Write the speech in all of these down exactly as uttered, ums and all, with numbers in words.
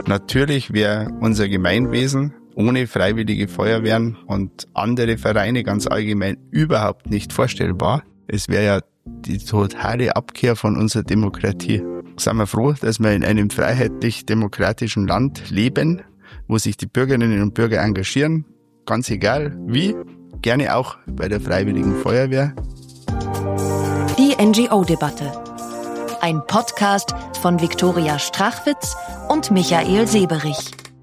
Natürlich wäre unser Gemeinwesen ohne freiwillige Feuerwehren und andere Vereine ganz allgemein überhaupt nicht vorstellbar. Es wäre ja die totale Abkehr von unserer Demokratie. Sind wir froh, dass wir in einem freiheitlich-demokratischen Land leben, wo sich die Bürgerinnen und Bürger engagieren, ganz egal wie, gerne auch bei der Freiwilligen Feuerwehr. Die N G O-Debatte. Ein Podcast von Viktoria Strachwitz und Michael Seberich.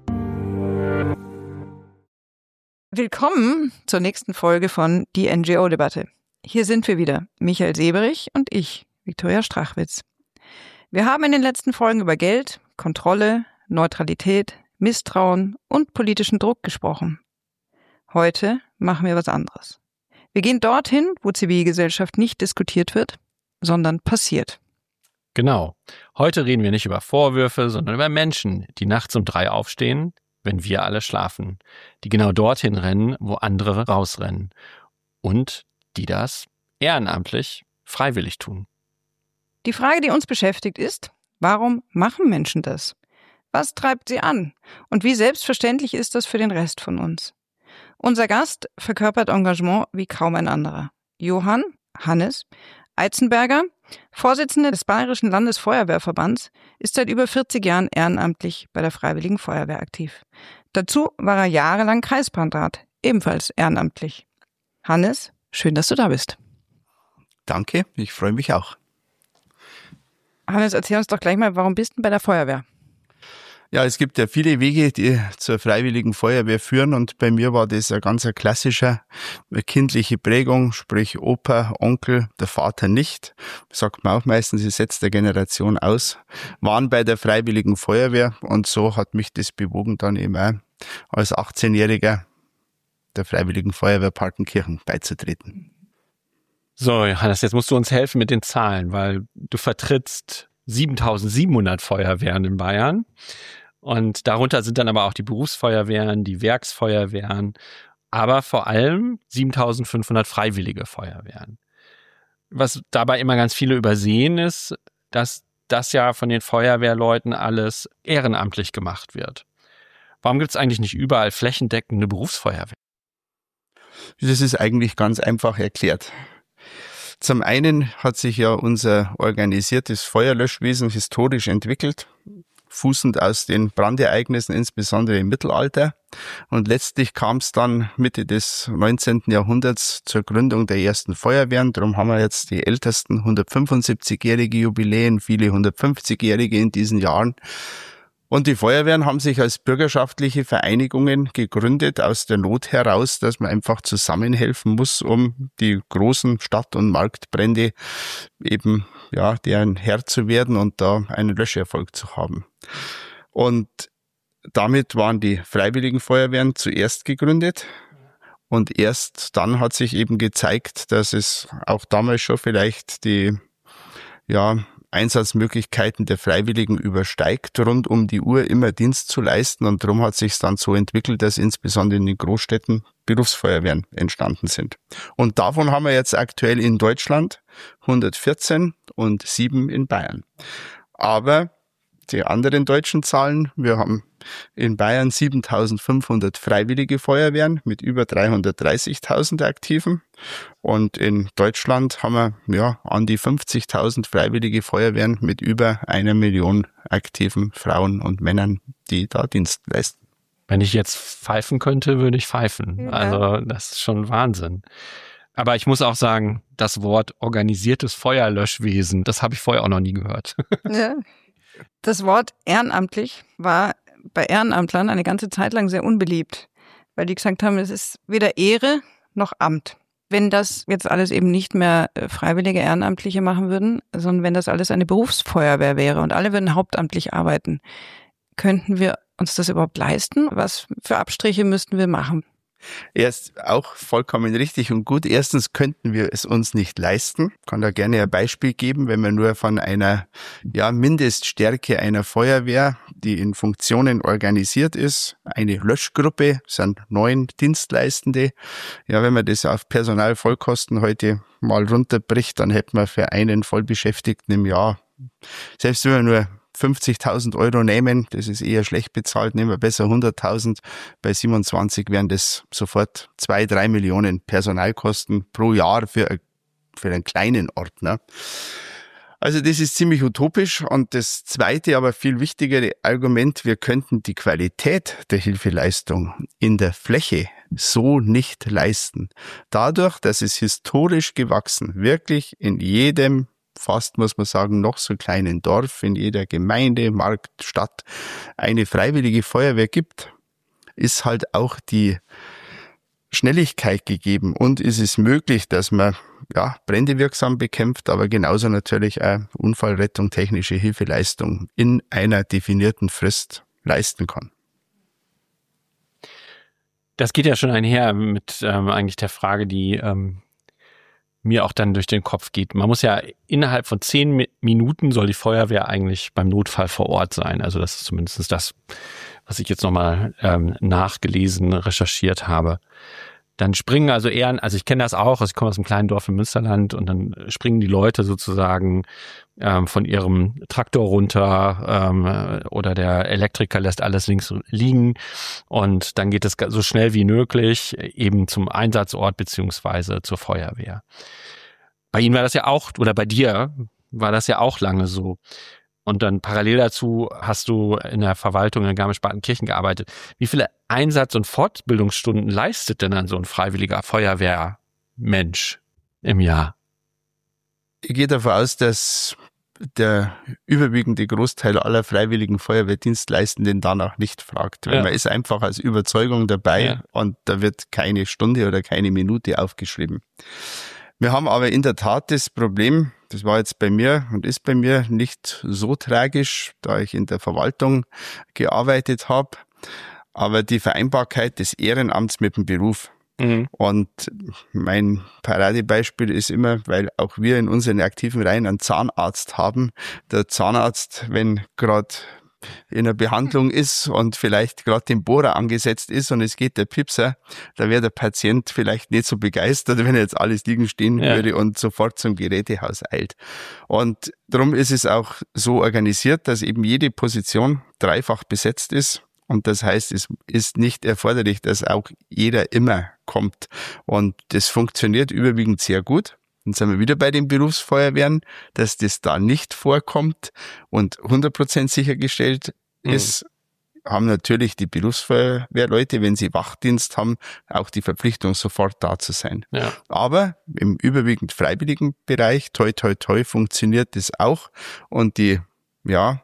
Willkommen zur nächsten Folge von Die N G O-Debatte. Hier sind wir wieder, Michael Seberich und ich, Viktoria Strachwitz. Wir haben in den letzten Folgen über Geld, Kontrolle, Neutralität, Misstrauen und politischen Druck gesprochen. Heute machen wir was anderes. Wir gehen dorthin, wo Zivilgesellschaft nicht diskutiert wird, sondern passiert. Genau. Heute reden wir nicht über Vorwürfe, sondern über Menschen, die nachts um drei aufstehen, wenn wir alle schlafen, die genau dorthin rennen, wo andere rausrennen und die das ehrenamtlich, freiwillig tun. Die Frage, die uns beschäftigt, ist, warum machen Menschen das? Was treibt sie an? Und wie selbstverständlich ist das für den Rest von uns? Unser Gast verkörpert Engagement wie kaum ein anderer. Johann, Hannes, Eitzenberger, Vorsitzender des Bayerischen Landesfeuerwehrverbands, ist seit über vierzig Jahren ehrenamtlich bei der Freiwilligen Feuerwehr aktiv. Dazu war er jahrelang Kreisbrandrat, ebenfalls ehrenamtlich. Hannes, schön, dass du da bist. Danke, ich freue mich auch. Hannes, erzähl uns doch gleich mal, warum bist du bei der Feuerwehr? Ja, es gibt ja viele Wege, die zur Freiwilligen Feuerwehr führen, und bei mir war das ein ganz klassischer kindliche Prägung, sprich Opa, Onkel, der Vater nicht, sagt man auch meistens, sie setzt der Generation aus, waren bei der Freiwilligen Feuerwehr, und so hat mich das bewogen, dann eben auch als achtzehnjähriger der Freiwilligen Feuerwehr Partenkirchen beizutreten. So, Johannes, jetzt musst du uns helfen mit den Zahlen, weil du vertrittst siebentausendsiebenhundert Feuerwehren in Bayern. Und darunter sind dann aber auch die Berufsfeuerwehren, die Werksfeuerwehren, aber vor allem siebentausendfünfhundert freiwillige Feuerwehren. Was dabei immer ganz viele übersehen ist, dass das ja von den Feuerwehrleuten alles ehrenamtlich gemacht wird. Warum gibt es eigentlich nicht überall flächendeckende Berufsfeuerwehr? Das ist eigentlich ganz einfach erklärt. Zum einen hat sich ja unser organisiertes Feuerlöschwesen historisch entwickelt, fußend aus den Brandereignissen, insbesondere im Mittelalter. Und letztlich kam es dann Mitte des neunzehnten Jahrhunderts zur Gründung der ersten Feuerwehren. Darum haben wir jetzt die ältesten hundertfünfundsiebzigjährige Jubiläen, viele hundertfünfzigjährige in diesen Jahren. Und die Feuerwehren haben sich als bürgerschaftliche Vereinigungen gegründet aus der Not heraus, dass man einfach zusammenhelfen muss, um die großen Stadt- und Marktbrände eben, ja, deren Herr zu werden und da einen Löscherfolg zu haben. Und damit waren die Freiwilligen Feuerwehren zuerst gegründet. Und erst dann hat sich eben gezeigt, dass es auch damals schon vielleicht die, ja, Einsatzmöglichkeiten der Freiwilligen übersteigt, rund um die Uhr immer Dienst zu leisten, und darum hat sich dann so entwickelt, dass insbesondere in den Großstädten Berufsfeuerwehren entstanden sind. Und davon haben wir jetzt aktuell in Deutschland hundertvierzehn und sieben in Bayern. Aber die anderen deutschen Zahlen, wir haben in Bayern siebentausendfünfhundert freiwillige Feuerwehren mit über dreihundertdreißigtausend Aktiven, und in Deutschland haben wir ja an die fünfzigtausend freiwillige Feuerwehren mit über einer Million aktiven Frauen und Männern, die da Dienst leisten. Wenn ich jetzt pfeifen könnte, würde ich pfeifen. Ja. Also das ist schon Wahnsinn. Aber ich muss auch sagen, das Wort organisiertes Feuerlöschwesen, das habe ich vorher auch noch nie gehört. Ja. Das Wort ehrenamtlich war bei Ehrenamtlern eine ganze Zeit lang sehr unbeliebt, weil die gesagt haben, es ist weder Ehre noch Amt. Wenn das jetzt alles eben nicht mehr freiwillige Ehrenamtliche machen würden, sondern wenn das alles eine Berufsfeuerwehr wäre und alle würden hauptamtlich arbeiten, könnten wir uns das überhaupt leisten? Was für Abstriche müssten wir machen? Erst auch vollkommen richtig und gut. Erstens könnten wir es uns nicht leisten. Ich kann da gerne ein Beispiel geben, wenn man nur von einer, ja, Mindeststärke einer Feuerwehr, die in Funktionen organisiert ist, eine Löschgruppe, sind neun Dienstleistende. Ja, wenn man das auf Personalvollkosten heute mal runterbricht, dann hätten wir für einen Vollbeschäftigten im Jahr, selbst wenn wir nur fünfzigtausend Euro nehmen, das ist eher schlecht bezahlt, nehmen wir besser hunderttausend. Bei siebenundzwanzig wären das sofort zwei, drei Millionen Personalkosten pro Jahr für, für einen kleinen Ort. Ne? Also das ist ziemlich utopisch. Und das zweite, aber viel wichtigere Argument, wir könnten die Qualität der Hilfeleistung in der Fläche so nicht leisten. Dadurch, dass es historisch gewachsen, wirklich in jedem, fast muss man sagen, noch so kleinen Dorf, in jeder Gemeinde, Markt, Stadt eine freiwillige Feuerwehr gibt, ist halt auch die Schnelligkeit gegeben und ist es möglich, dass man ja, Brände wirksam bekämpft, aber genauso natürlich auch Unfallrettung, technische Hilfeleistung in einer definierten Frist leisten kann. Das geht ja schon einher mit ähm, eigentlich der Frage, die ähm, mir auch dann durch den Kopf geht. Man muss ja innerhalb von zehn Mi- Minuten soll die Feuerwehr eigentlich beim Notfall vor Ort sein. Also das ist zumindest das, was ich jetzt nochmal ähm, nachgelesen, recherchiert habe. Dann springen also eher, also ich kenne das auch, also ich komme aus einem kleinen Dorf im Münsterland und dann springen die Leute sozusagen ähm, von ihrem Traktor runter ähm, oder der Elektriker lässt alles links liegen und dann geht es so schnell wie möglich eben zum Einsatzort beziehungsweise zur Feuerwehr. Bei Ihnen war das ja auch, oder bei dir war das ja auch lange so. Und dann parallel dazu hast du in der Verwaltung in Garmisch-Partenkirchen gearbeitet. Wie viele Einsatz- und Fortbildungsstunden leistet denn dann so ein freiwilliger Feuerwehrmensch im Jahr? Ich gehe davon aus, dass der überwiegende Großteil aller freiwilligen Feuerwehrdienstleistenden danach nicht fragt. Weil ja. Man ist einfach als Überzeugung dabei ja. und da wird keine Stunde oder keine Minute aufgeschrieben. Wir haben aber in der Tat das Problem, das war jetzt bei mir und ist bei mir nicht so tragisch, da ich in der Verwaltung gearbeitet habe, aber die Vereinbarkeit des Ehrenamts mit dem Beruf. Mhm. Und mein Paradebeispiel ist immer, weil auch wir in unseren aktiven Reihen einen Zahnarzt haben. Der Zahnarzt, wenn gerade in einer Behandlung ist und vielleicht gerade den Bohrer angesetzt ist und es geht der Pipser, da wäre der Patient vielleicht nicht so begeistert, wenn er jetzt alles liegen stehen ja. würde und sofort zum Gerätehaus eilt. Und darum ist es auch so organisiert, dass eben jede Position dreifach besetzt ist. Und das heißt, es ist nicht erforderlich, dass auch jeder immer kommt. Und das funktioniert überwiegend sehr gut. Dann sind wir wieder bei den Berufsfeuerwehren, dass das da nicht vorkommt und hundert Prozent sichergestellt mhm. ist, haben natürlich die Berufsfeuerwehrleute, wenn sie Wachdienst haben, auch die Verpflichtung, sofort da zu sein. Ja. Aber im überwiegend freiwilligen Bereich, toi, toi, toi, funktioniert das auch. Und die, ja,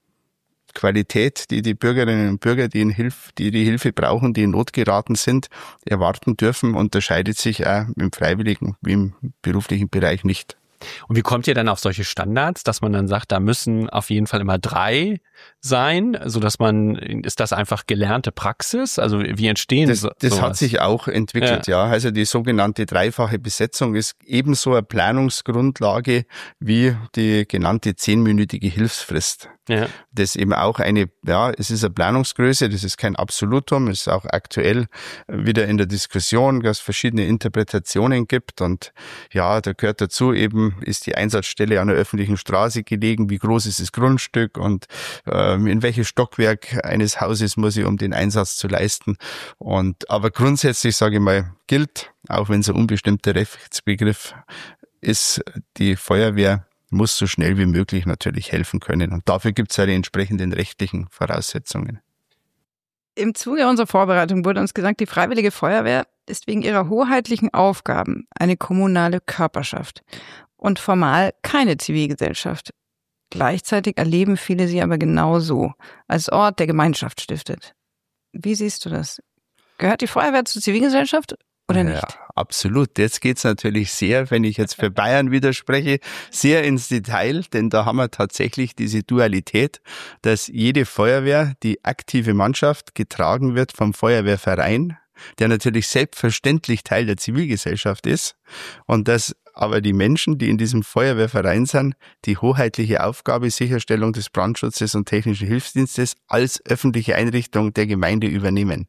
Qualität, die die Bürgerinnen und Bürger, die in Hilfe, die die Hilfe brauchen, die in Not geraten sind, erwarten dürfen, unterscheidet sich auch im freiwilligen wie im beruflichen Bereich nicht. Und wie kommt ihr dann auf solche Standards, dass man dann sagt, da müssen auf jeden Fall immer drei sein, so dass man, ist das einfach gelernte Praxis? Also wie entstehen das? Das sowas? Hat sich auch entwickelt, ja. ja. Also die sogenannte dreifache Besetzung ist ebenso eine Planungsgrundlage wie die genannte zehnminütige Hilfsfrist. Ja. Das eben auch eine, ja, es ist eine Planungsgröße, das ist kein Absolutum, es ist auch aktuell wieder in der Diskussion, dass es verschiedene Interpretationen gibt und ja, da gehört dazu eben, ist die Einsatzstelle an der öffentlichen Straße gelegen, wie groß ist das Grundstück und ähm, in welches Stockwerk eines Hauses muss ich, um den Einsatz zu leisten. Und aber grundsätzlich, sage ich mal, gilt, auch wenn es ein unbestimmter Rechtsbegriff ist, die Feuerwehr muss so schnell wie möglich natürlich helfen können. Und dafür gibt es ja die entsprechenden rechtlichen Voraussetzungen. Im Zuge unserer Vorbereitung wurde uns gesagt, die Freiwillige Feuerwehr ist wegen ihrer hoheitlichen Aufgaben eine kommunale Körperschaft und formal keine Zivilgesellschaft. Gleichzeitig erleben viele sie aber genauso, als Ort, der Gemeinschaft stiftet. Wie siehst du das? Gehört die Feuerwehr zur Zivilgesellschaft oder nicht? Ja, absolut. Jetzt geht's natürlich sehr, wenn ich jetzt für Bayern widerspreche, sehr ins Detail, denn da haben wir tatsächlich diese Dualität, dass jede Feuerwehr, die aktive Mannschaft, getragen wird vom Feuerwehrverein, der natürlich selbstverständlich Teil der Zivilgesellschaft ist und dass aber die Menschen, die in diesem Feuerwehrverein sind, die hoheitliche Aufgabe Sicherstellung des Brandschutzes und technischen Hilfsdienstes als öffentliche Einrichtung der Gemeinde übernehmen.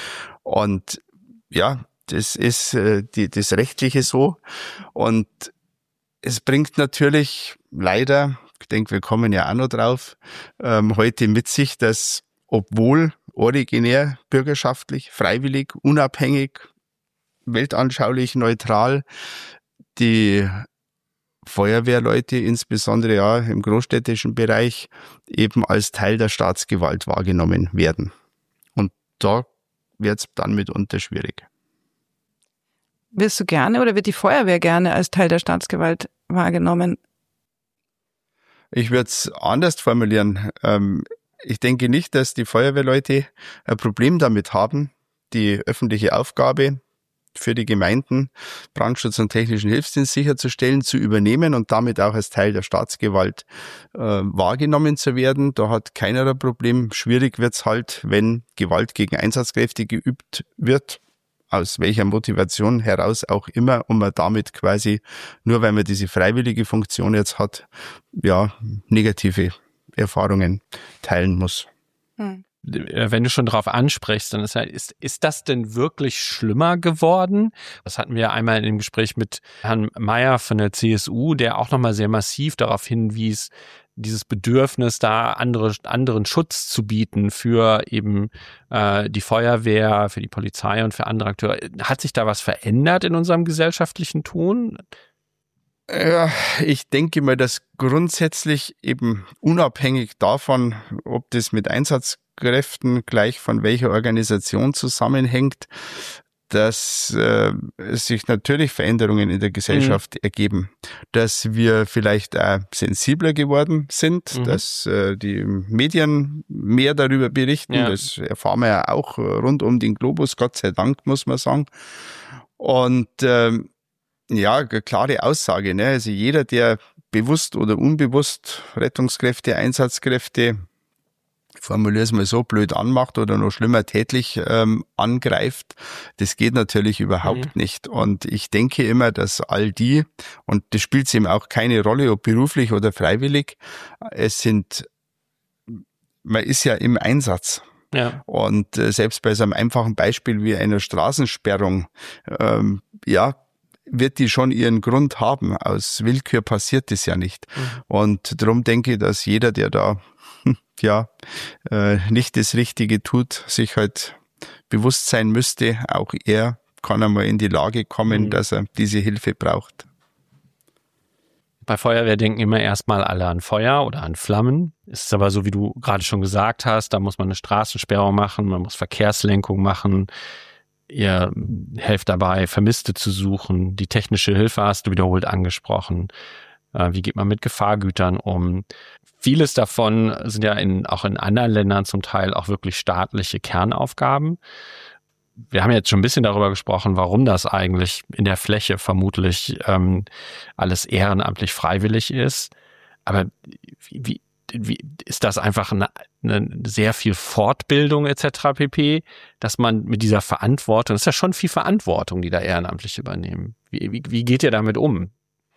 Und ja, das ist äh, die, das Rechtliche so. Und es bringt natürlich leider ich denke, wir kommen ja auch noch drauf, ähm, heute mit sich, dass obwohl originär, bürgerschaftlich, freiwillig, unabhängig, weltanschaulich, neutral, die Feuerwehrleute, insbesondere ja im großstädtischen Bereich, eben als Teil der Staatsgewalt wahrgenommen werden. Und da wird es dann mitunter schwierig. Wirst du gerne oder wird die Feuerwehr gerne als Teil der Staatsgewalt wahrgenommen? Ich würde es anders formulieren. Ähm, ich denke nicht, dass die Feuerwehrleute ein Problem damit haben, die öffentliche Aufgabe für die Gemeinden, Brandschutz und technischen Hilfsdienst sicherzustellen, zu übernehmen und damit auch als Teil der Staatsgewalt äh, wahrgenommen zu werden. Da hat keiner ein Problem. Schwierig wird's halt, wenn Gewalt gegen Einsatzkräfte geübt wird, aus welcher Motivation heraus auch immer, und man damit quasi, nur weil man diese freiwillige Funktion jetzt hat, ja, negative Erfahrungen teilen muss. Hm. Wenn du schon darauf ansprichst, dann ist, ja, ist, ist das denn wirklich schlimmer geworden? Das hatten wir einmal in dem Gespräch mit Herrn Mayer von der C S U, der auch nochmal sehr massiv darauf hinwies, dieses Bedürfnis, da andere, anderen Schutz zu bieten für eben äh, die Feuerwehr, für die Polizei und für andere Akteure. Hat sich da was verändert in unserem gesellschaftlichen Ton? Ja, ich denke mal, dass grundsätzlich eben unabhängig davon, ob das mit Einsatzkräften gleich von welcher Organisation zusammenhängt, dass äh, sich natürlich Veränderungen in der Gesellschaft mhm. ergeben, dass wir vielleicht auch sensibler geworden sind, mhm. dass äh, die Medien mehr darüber berichten, ja. Das erfahren wir ja auch rund um den Globus, Gott sei Dank, muss man sagen. Und ähm, ja, eine klare Aussage, ne? Also jeder, der bewusst oder unbewusst Rettungskräfte, Einsatzkräfte, formuliere es mal so, blöd anmacht oder noch schlimmer tätlich ähm, angreift, das geht natürlich überhaupt mhm. nicht. Und ich denke immer, dass all die, und das spielt eben auch keine Rolle, ob beruflich oder freiwillig, es sind, man ist ja im Einsatz. Ja. Und äh, selbst bei so einem einfachen Beispiel wie einer Straßensperrung, ähm, ja, wird die schon ihren Grund haben. Aus Willkür passiert das ja nicht. Mhm. Und darum denke ich, dass jeder, der da ja äh, nicht das Richtige tut, sich halt bewusst sein müsste, auch er kann einmal in die Lage kommen, mhm. dass er diese Hilfe braucht. Bei Feuerwehr denken immer erstmal alle an Feuer oder an Flammen. Es ist aber so, wie du gerade schon gesagt hast, da muss man eine Straßensperrung machen, man muss Verkehrslenkung machen. Ihr helft dabei, Vermisste zu suchen. Die technische Hilfe hast du wiederholt angesprochen. Wie geht man mit Gefahrgütern um? Vieles davon sind ja in, auch in anderen Ländern zum Teil auch wirklich staatliche Kernaufgaben. Wir haben jetzt schon ein bisschen darüber gesprochen, warum das eigentlich in der Fläche vermutlich ähm, alles ehrenamtlich freiwillig ist. Aber wie, wie ist das einfach eine, eine sehr viel Fortbildung et cetera pp., dass man mit dieser Verantwortung, das ist ja schon viel Verantwortung, die da ehrenamtlich übernehmen. Wie, wie, wie geht ihr damit um?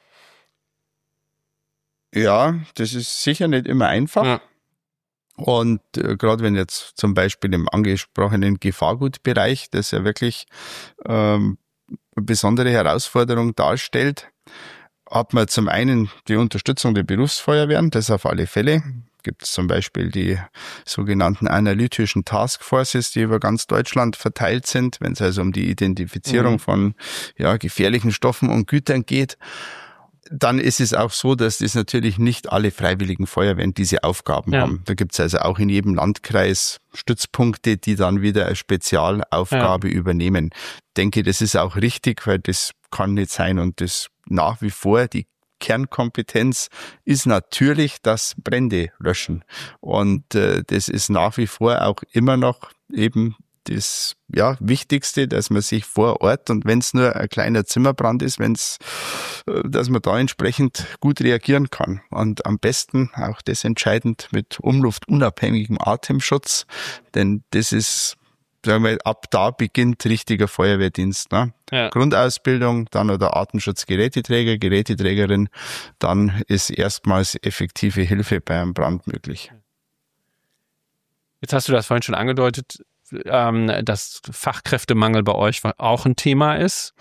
Ja, das ist sicher nicht immer einfach. Ja. Und äh, gerade wenn jetzt zum Beispiel im angesprochenen Gefahrgutbereich, das ja wirklich ähm, eine besondere Herausforderung darstellt, hat man zum einen die Unterstützung der Berufsfeuerwehren, das auf alle Fälle. Gibt es zum Beispiel die sogenannten analytischen Taskforces, die über ganz Deutschland verteilt sind, wenn es also um die Identifizierung mhm. von ja, gefährlichen Stoffen und Gütern geht. Dann ist es auch so, dass das natürlich nicht alle freiwilligen Feuerwehren diese Aufgaben ja. haben. Da gibt es also auch in jedem Landkreis Stützpunkte, die dann wieder eine Spezialaufgabe ja. übernehmen. Ich denke, das ist auch richtig, weil das kann nicht sein. Und das nach wie vor, die Kernkompetenz ist natürlich das Brände löschen. Und äh, das ist nach wie vor auch immer noch eben das ja Wichtigste, dass man sich vor Ort, und wenn es nur ein kleiner Zimmerbrand ist, wenn es, dass man da entsprechend gut reagieren kann. Und am besten, auch das entscheidend, mit umluftunabhängigem Atemschutz, denn das ist, sagen wir, ab da beginnt richtiger Feuerwehrdienst. Ne? Ja. Grundausbildung, dann oder Atemschutzgeräteträger, Geräteträgerin, dann ist erstmals effektive Hilfe bei einem Brand möglich. Jetzt hast du das vorhin schon angedeutet, dass Fachkräftemangel bei euch auch ein Thema ist.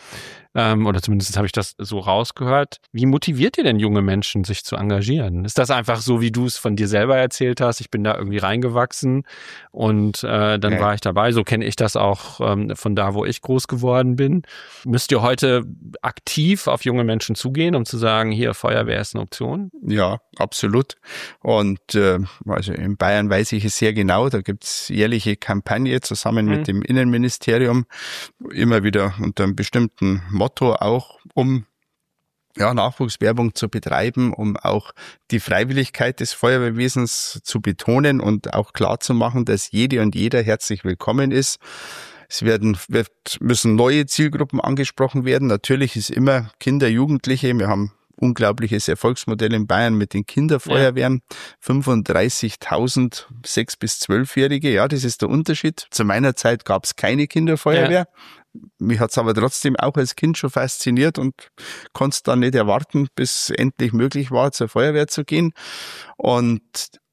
ähm, oder zumindest habe ich das so rausgehört. Wie motiviert ihr denn junge Menschen, sich zu engagieren? Ist das einfach so, wie du es von dir selber erzählt hast? Ich bin da irgendwie reingewachsen und äh, dann ja. war ich dabei. So kenne ich das auch ähm, von da, wo ich groß geworden bin. Müsst ihr heute aktiv auf junge Menschen zugehen, um zu sagen, hier, Feuerwehr ist eine Option? Ja, absolut. Und äh, also in Bayern weiß ich es sehr genau, da gibt's jährliche Kampagne zusammen mhm. mit dem Innenministerium, immer wieder unter einem bestimmten Motto auch, um ja, Nachwuchswerbung zu betreiben, um auch die Freiwilligkeit des Feuerwehrwesens zu betonen und auch klarzumachen, dass jede und jeder herzlich willkommen ist. Es werden, wird, müssen neue Zielgruppen angesprochen werden. Natürlich ist immer Kinder, Jugendliche. Wir haben unglaubliches Erfolgsmodell in Bayern mit den Kinderfeuerwehren. Ja. fünfunddreißigtausend sechs- bis zwölfjährige. Ja, das ist der Unterschied. Zu meiner Zeit gab es keine Kinderfeuerwehr. Ja. Mich hat's aber trotzdem auch als Kind schon fasziniert und konnte es dann nicht erwarten, bis endlich möglich war, zur Feuerwehr zu gehen. Und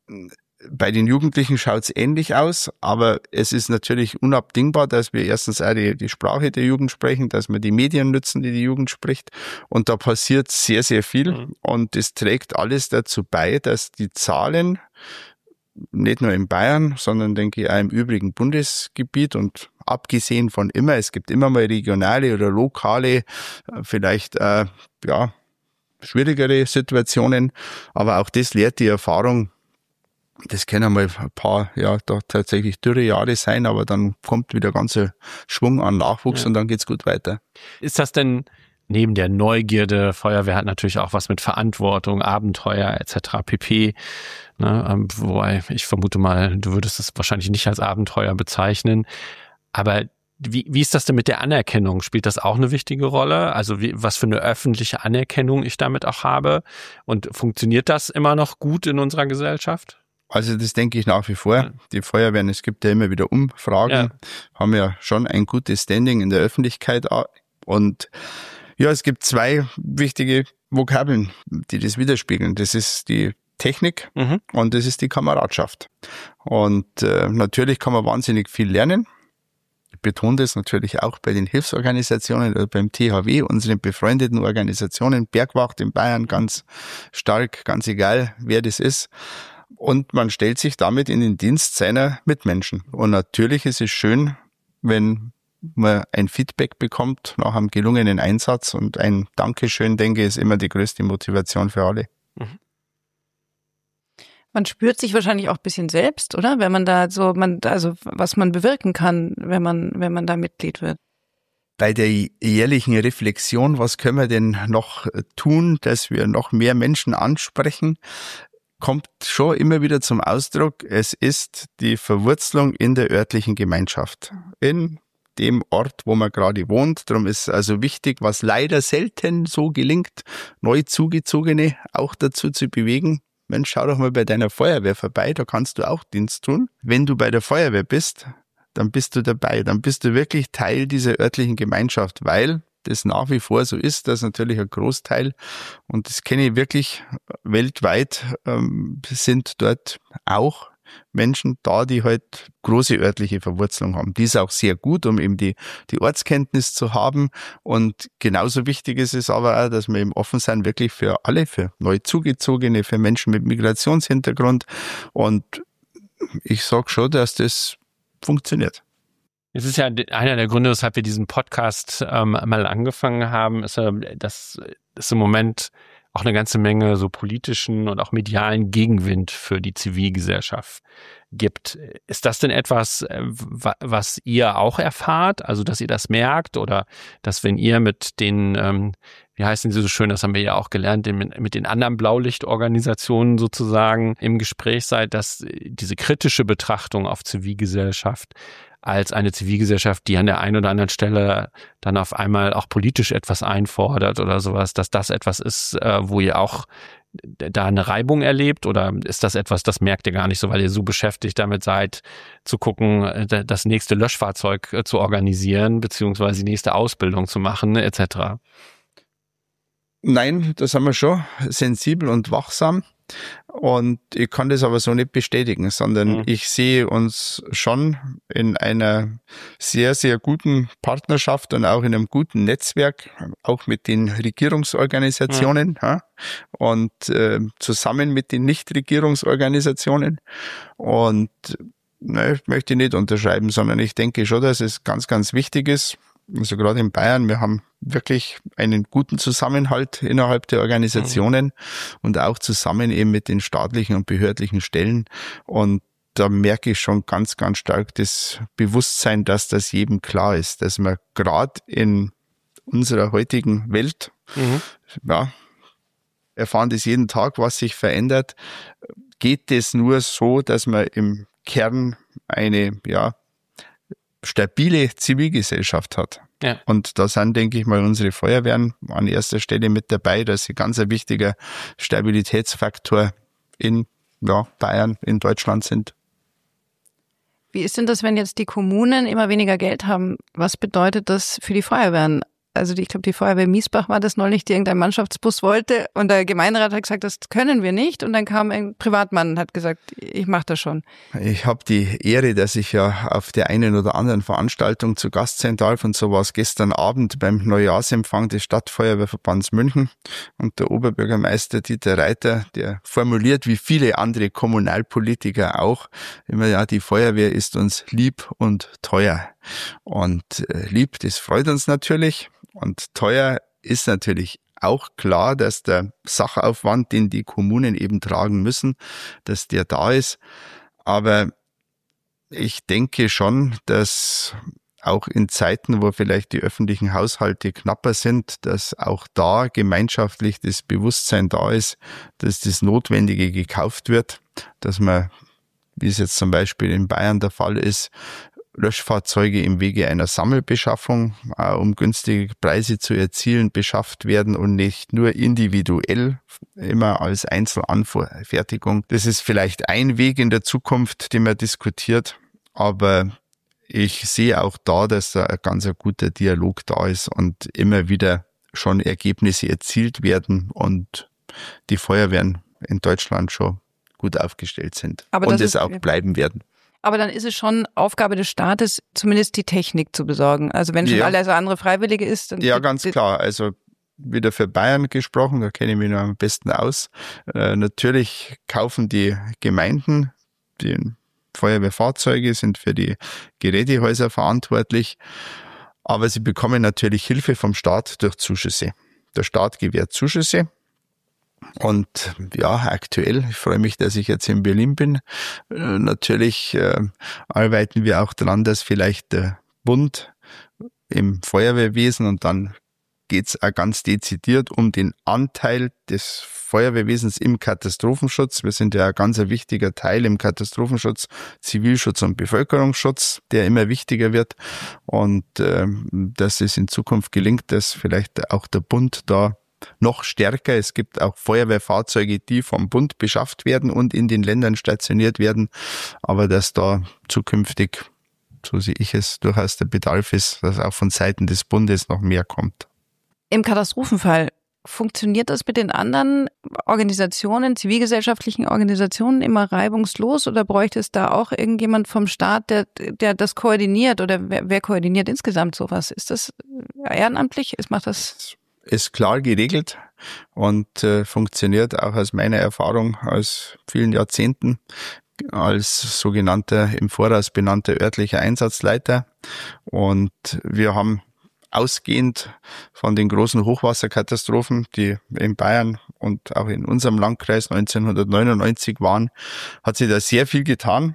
bei den Jugendlichen schaut's ähnlich aus, aber es ist natürlich unabdingbar, dass wir erstens auch die, die Sprache der Jugend sprechen, dass wir die Medien nutzen, die die Jugend spricht. Und da passiert sehr, sehr viel. Mhm. Und es trägt alles dazu bei, dass die Zahlen nicht nur in Bayern, sondern denke ich auch im übrigen Bundesgebiet und abgesehen von immer, es gibt immer mal regionale oder lokale, vielleicht äh, ja schwierigere Situationen, aber auch das lehrt die Erfahrung. Das können mal ein paar, ja, da tatsächlich dürre Jahre sein, aber dann kommt wieder ganzer Schwung an Nachwuchs ja. und dann geht's gut weiter. Ist das denn neben der Neugierde, Feuerwehr hat natürlich auch was mit Verantwortung, Abenteuer et cetera pp. Ne, ähm, wobei ich vermute mal, du würdest es wahrscheinlich nicht als Abenteuer bezeichnen. Aber wie, wie ist das denn mit der Anerkennung? Spielt das auch eine wichtige Rolle? Also wie, was für eine öffentliche Anerkennung ich damit auch habe? Und funktioniert das immer noch gut in unserer Gesellschaft? Also das denke ich nach wie vor. Ja. Die Feuerwehren, es gibt ja immer wieder Umfragen, ja. haben ja schon ein gutes Standing in der Öffentlichkeit. Und ja, es gibt zwei wichtige Vokabeln, die das widerspiegeln. Das ist die Technik mhm. und das ist die Kameradschaft. Und äh, natürlich kann man wahnsinnig viel lernen. Ich betone das natürlich auch bei den Hilfsorganisationen oder beim T H W, unseren befreundeten Organisationen, Bergwacht in Bayern ganz stark, ganz egal, wer das ist. Und man stellt sich damit in den Dienst seiner Mitmenschen. Und natürlich ist es schön, wenn man ein Feedback bekommt nach einem gelungenen Einsatz. Und ein Dankeschön, denke ich, ist immer die größte Motivation für alle. Mhm. Man spürt sich wahrscheinlich auch ein bisschen selbst, oder? Wenn man da so, man, also was man bewirken kann, wenn man, wenn man da Mitglied wird. Bei der jährlichen Reflexion, was können wir denn noch tun, dass wir noch mehr Menschen ansprechen, kommt schon immer wieder zum Ausdruck, es ist die Verwurzelung in der örtlichen Gemeinschaft, in dem Ort, wo man gerade wohnt. Darum ist also wichtig, was leider selten so gelingt, neu Zugezogene auch dazu zu bewegen. Mensch, schau doch mal bei deiner Feuerwehr vorbei, da kannst du auch Dienst tun. Wenn du bei der Feuerwehr bist, dann bist du dabei, dann bist du wirklich Teil dieser örtlichen Gemeinschaft, weil das nach wie vor so ist, dass natürlich ein Großteil, und das kenne ich wirklich weltweit, ähm, sind dort auch Menschen da, die halt große örtliche Verwurzelung haben. Die ist auch sehr gut, um eben die, die Ortskenntnis zu haben. Und genauso wichtig ist es aber auch, dass wir eben offen sein, wirklich für alle, für neu Zugezogene, für Menschen mit Migrationshintergrund. Und ich sage schon, dass das funktioniert. Es ist ja einer der Gründe, weshalb wir diesen Podcast ähm, mal angefangen haben, ist ja, dass es im Moment auch eine ganze Menge so politischen und auch medialen Gegenwind für die Zivilgesellschaft gibt. Ist das denn etwas, was ihr auch erfahrt? Also, dass ihr das merkt oder dass, wenn ihr mit den, ähm, wie heißen sie so schön, das haben wir ja auch gelernt, mit den anderen Blaulichtorganisationen sozusagen im Gespräch seid, dass diese kritische Betrachtung auf Zivilgesellschaft als eine Zivilgesellschaft, die an der einen oder anderen Stelle dann auf einmal auch politisch etwas einfordert oder sowas, dass das etwas ist, wo ihr auch da eine Reibung erlebt, oder ist das etwas, das merkt ihr gar nicht so, weil ihr so beschäftigt damit seid, zu gucken, das nächste Löschfahrzeug zu organisieren, beziehungsweise die nächste Ausbildung zu machen, et cetera? Nein, da sind wir schon sensibel und wachsam. Und ich kann das aber so nicht bestätigen, sondern mhm. ich sehe uns schon in einer sehr, sehr guten Partnerschaft und auch in einem guten Netzwerk, auch mit den Regierungsorganisationen ja. Ja, und äh, zusammen mit den Nichtregierungsorganisationen. Und ne, ich möchte nicht unterschreiben, sondern ich denke schon, dass es ganz, ganz wichtig ist. Also gerade in Bayern, wir haben wirklich einen guten Zusammenhalt innerhalb der Organisationen mhm. und auch zusammen eben mit den staatlichen und behördlichen Stellen. Und da merke ich schon ganz, ganz stark das Bewusstsein, dass das jedem klar ist, dass man gerade in unserer heutigen Welt, mhm. ja, erfahren das jeden Tag, was sich verändert, geht es nur so, dass man im Kern eine, ja, stabile Zivilgesellschaft hat. Ja. Und da sind, denke ich mal, unsere Feuerwehren an erster Stelle mit dabei, dass sie ganz ein wichtiger Stabilitätsfaktor in ja, Bayern, in Deutschland sind. Wie ist denn das, wenn jetzt die Kommunen immer weniger Geld haben? Was bedeutet das für die Feuerwehren? Also die, ich glaube, die Feuerwehr Miesbach war das neulich, die irgendein Mannschaftsbus wollte und der Gemeinderat hat gesagt, das können wir nicht und dann kam ein Privatmann und hat gesagt, ich mache das schon. Ich habe die Ehre, dass ich ja auf der einen oder anderen Veranstaltung zu Gast sein darf und so war es gestern Abend beim Neujahrsempfang des Stadtfeuerwehrverbands München und der Oberbürgermeister Dieter Reiter, der formuliert wie viele andere Kommunalpolitiker auch immer, ja, die Feuerwehr ist uns lieb und teuer. Und äh, lieb, das freut uns natürlich. Und teuer ist natürlich auch klar, dass der Sachaufwand, den die Kommunen eben tragen müssen, dass der da ist. Aber ich denke schon, dass auch in Zeiten, wo vielleicht die öffentlichen Haushalte knapper sind, dass auch da gemeinschaftlich das Bewusstsein da ist, dass das Notwendige gekauft wird, dass man, wie es jetzt zum Beispiel in Bayern der Fall ist, Löschfahrzeuge im Wege einer Sammelbeschaffung, äh, um günstige Preise zu erzielen, beschafft werden und nicht nur individuell, immer als Einzelanfertigung. Das ist vielleicht ein Weg in der Zukunft, den man diskutiert, aber ich sehe auch da, dass da ein ganz ein guter Dialog da ist und immer wieder schon Ergebnisse erzielt werden und die Feuerwehren in Deutschland schon gut aufgestellt sind aber und es auch bleiben werden. Aber dann ist es schon Aufgabe des Staates, zumindest die Technik zu besorgen. Also wenn schon ja. alles andere Freiwillige ist. Dann ja, ganz klar. Also wieder für Bayern gesprochen, da kenne ich mich noch am besten aus. Äh, natürlich kaufen die Gemeinden, die Feuerwehrfahrzeuge sind für die Gerätehäuser verantwortlich. Aber sie bekommen natürlich Hilfe vom Staat durch Zuschüsse. Der Staat gewährt Zuschüsse. Und ja, aktuell, ich freue mich, dass ich jetzt in Berlin bin. Äh, natürlich äh, arbeiten wir auch daran, dass vielleicht der Bund im Feuerwehrwesen und dann geht's auch ganz dezidiert um den Anteil des Feuerwehrwesens im Katastrophenschutz. Wir sind ja ein ganz ein wichtiger Teil im Katastrophenschutz, Zivilschutz und Bevölkerungsschutz, der immer wichtiger wird. Und äh, dass es in Zukunft gelingt, dass vielleicht auch der Bund da noch stärker. Es gibt auch Feuerwehrfahrzeuge, die vom Bund beschafft werden und in den Ländern stationiert werden. Aber dass da zukünftig, so sehe ich es, durchaus der Bedarf ist, dass auch von Seiten des Bundes noch mehr kommt. Im Katastrophenfall, funktioniert das mit den anderen Organisationen, zivilgesellschaftlichen Organisationen immer reibungslos oder bräuchte es da auch irgendjemand vom Staat, der, der das koordiniert oder wer, wer koordiniert insgesamt sowas? Ist das ehrenamtlich? Ist, macht das... Ist klar geregelt und äh, funktioniert auch aus meiner Erfahrung aus vielen Jahrzehnten als sogenannter, im Voraus benannter örtlicher Einsatzleiter. Und wir haben ausgehend von den großen Hochwasserkatastrophen, die in Bayern und auch in unserem Landkreis neunzehnhundertneunundneunzig waren, hat sich da sehr viel getan.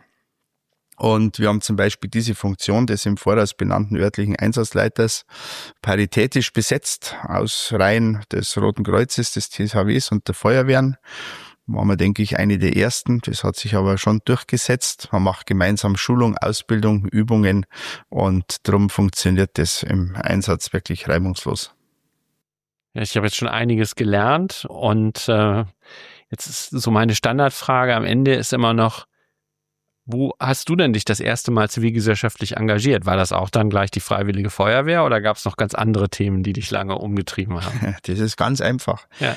Und wir haben zum Beispiel diese Funktion des im Voraus benannten örtlichen Einsatzleiters paritätisch besetzt aus Reihen des Roten Kreuzes, des T H Ws und der Feuerwehren. Waren wir, denke ich, eine der ersten. Das hat sich aber schon durchgesetzt. Man macht gemeinsam Schulung, Ausbildung, Übungen und darum funktioniert das im Einsatz wirklich reibungslos. Ja, ich habe jetzt schon einiges gelernt und äh, jetzt ist so meine Standardfrage am Ende ist immer noch, wo hast du denn dich das erste Mal zivilgesellschaftlich engagiert? War das auch dann gleich die Freiwillige Feuerwehr oder gab es noch ganz andere Themen, die dich lange umgetrieben haben? Das ist ganz einfach. Ja.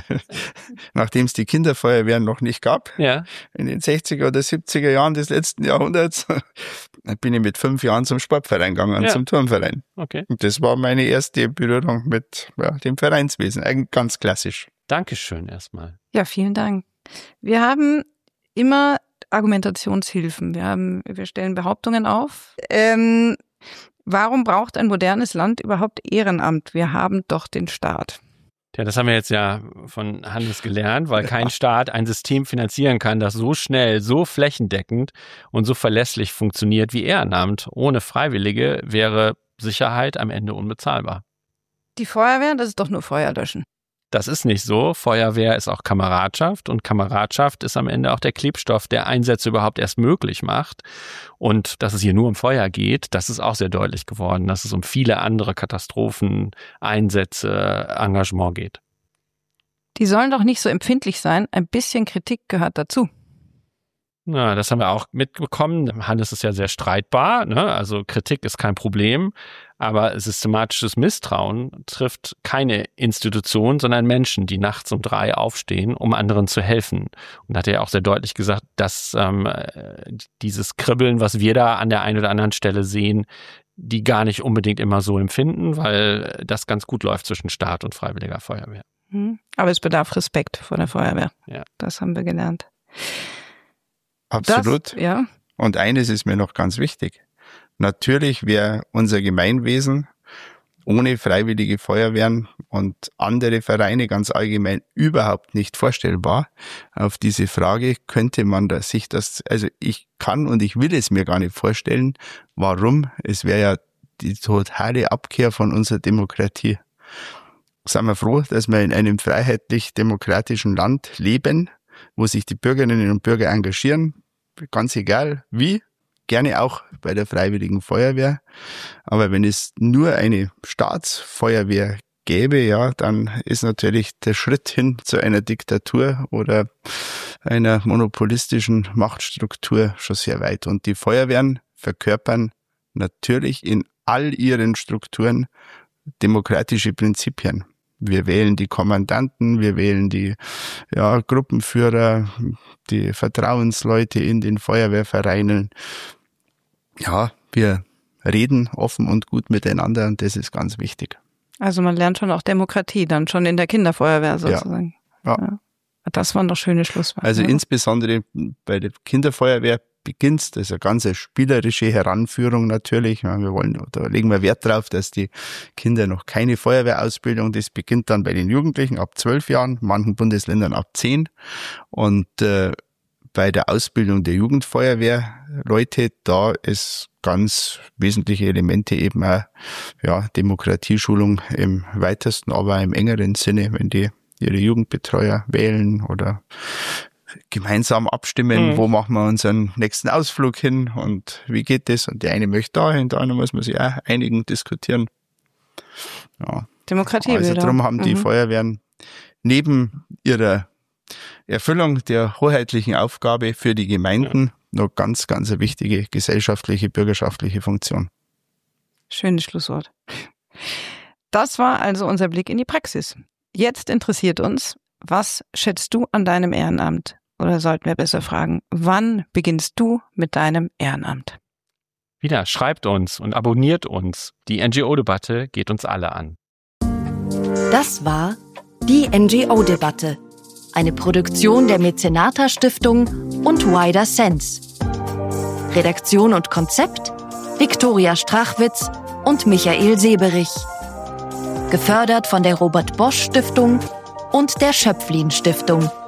Nachdem es die Kinderfeuerwehren noch nicht gab, ja. in den sechziger oder siebziger Jahren des letzten Jahrhunderts, Dann bin ich mit fünf Jahren zum Sportverein gegangen, Ja. zum Turnverein. Okay. Und das war meine erste Berührung mit ja, dem Vereinswesen. Eigentlich ganz klassisch. Dankeschön erstmal. Ja, vielen Dank. Wir haben immer Argumentationshilfen. Wir haben, wir stellen Behauptungen auf. Ähm, warum braucht ein modernes Land überhaupt Ehrenamt? Wir haben doch den Staat. Ja, das haben wir jetzt ja von Hannes gelernt, weil kein Staat ein System finanzieren kann, das so schnell, so flächendeckend und so verlässlich funktioniert wie Ehrenamt. Ohne Freiwillige wäre Sicherheit am Ende unbezahlbar. Die Feuerwehr, das ist doch nur Feuer löschen. Das ist nicht so. Feuerwehr ist auch Kameradschaft und Kameradschaft ist am Ende auch der Klebstoff, der Einsätze überhaupt erst möglich macht. Und dass es hier nur um Feuer geht, das ist auch sehr deutlich geworden, dass es um viele andere Katastrophen, Einsätze, Engagement geht. Die sollen doch nicht so empfindlich sein. Ein bisschen Kritik gehört dazu. Na, das haben wir auch mitbekommen. Hannes ist ja sehr streitbar, ne? Also Kritik ist kein Problem, aber systematisches Misstrauen trifft keine Institution, sondern Menschen, die nachts um drei aufstehen, um anderen zu helfen. Und da hat er ja auch sehr deutlich gesagt, dass ähm, dieses Kribbeln, was wir da an der einen oder anderen Stelle sehen, die gar nicht unbedingt immer so empfinden, weil das ganz gut läuft zwischen Staat und Freiwilliger Feuerwehr. Aber es bedarf Respekt vor der Feuerwehr. Ja. Das haben wir gelernt. Absolut. Das, ja. Und eines ist mir noch ganz wichtig. Natürlich wäre unser Gemeinwesen ohne freiwillige Feuerwehren und andere Vereine ganz allgemein überhaupt nicht vorstellbar. Auf diese Frage könnte man da sich das, also ich kann und ich will es mir gar nicht vorstellen, warum. Es wäre ja die totale Abkehr von unserer Demokratie. Sind wir froh, dass wir in einem freiheitlich-demokratischen Land leben, wo sich die Bürgerinnen und Bürger engagieren, ganz egal wie, gerne auch bei der Freiwilligen Feuerwehr. Aber wenn es nur eine Staatsfeuerwehr gäbe, ja, dann ist natürlich der Schritt hin zu einer Diktatur oder einer monopolistischen Machtstruktur schon sehr weit. Und die Feuerwehren verkörpern natürlich in all ihren Strukturen demokratische Prinzipien. Wir wählen die Kommandanten, wir wählen die ja, Gruppenführer, die Vertrauensleute in den Feuerwehrvereinen. Ja, wir reden offen und gut miteinander und das ist ganz wichtig. Also man lernt schon auch Demokratie, dann schon in der Kinderfeuerwehr sozusagen. Ja. Ja. Das waren doch schöne Schlussworte. Also ja. insbesondere bei der Kinderfeuerwehr beginnt, das ist eine ganz spielerische Heranführung natürlich. Ja, wir wollen, da legen wir Wert drauf, dass die Kinder noch keine Feuerwehrausbildung, das beginnt dann bei den Jugendlichen ab zwölf Jahren, in manchen Bundesländern ab zehn. Und äh, bei der Ausbildung der Jugendfeuerwehrleute, da ist ganz wesentliche Elemente eben auch ja, Demokratieschulung im weitesten, aber im engeren Sinne, wenn die ihre Jugendbetreuer wählen oder gemeinsam abstimmen, mhm. wo machen wir unseren nächsten Ausflug hin und wie geht das? Und der eine möchte dahin, der andere muss man sich auch einigen, diskutieren. Ja. Demokratie. Also wieder. darum haben die mhm. Feuerwehren neben ihrer Erfüllung der hoheitlichen Aufgabe für die Gemeinden ja. noch ganz, ganz eine wichtige gesellschaftliche, bürgerschaftliche Funktion. Schönes Schlusswort. Das war also unser Blick in die Praxis. Jetzt interessiert uns, was schätzt du an deinem Ehrenamt? Oder sollten wir besser fragen, wann beginnst du mit deinem Ehrenamt? Wieder, schreibt uns und abonniert uns. Die N G O-Debatte geht uns alle an. Das war die N G O-Debatte. Eine Produktion der Mäzenata Stiftung und Wider Sense. Redaktion und Konzept Viktoria Strachwitz und Michael Seberich. Gefördert von der Robert Bosch Stiftung und der Schöpflin Stiftung.